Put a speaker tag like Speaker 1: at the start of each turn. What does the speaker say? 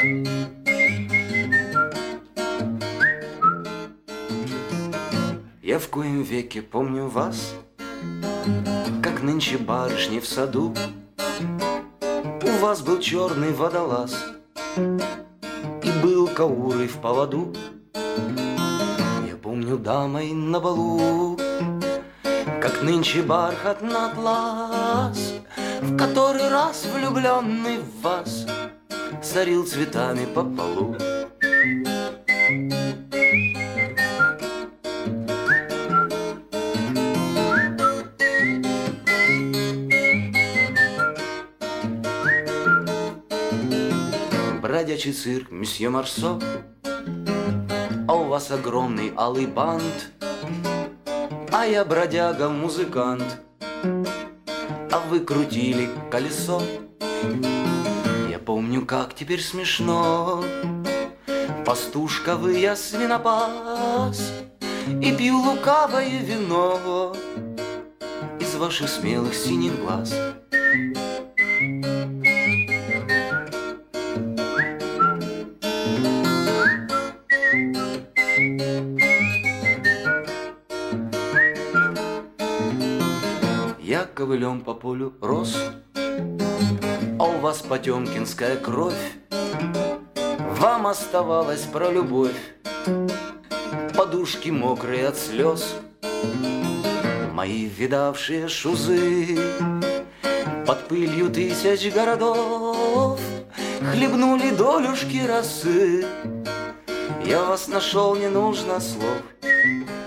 Speaker 1: Я в коем веке помню вас, как нынче барышни в саду. У вас был черный водолаз и был каурой в поводу. Я помню дамой на балу, как нынче бархатный атлас, в который раз влюбленный в вас сорил цветами по полу. Бродячий цирк, месье Марсо, а у вас огромный алый бант, а я бродяга-музыкант, а вы крутили колесо. Я помню, как теперь смешно, пастушка вы, я свинопас, и пью лукавое вино из ваших смелых синих глаз. Я ковылем по полю рос, а у вас потемкинская кровь. Вам оставалось про любовь, подушки мокрые от слез. Мои видавшие шузы под пылью тысяч городов хлебнули долюшки росы. Я вас нашел, не нужно слов.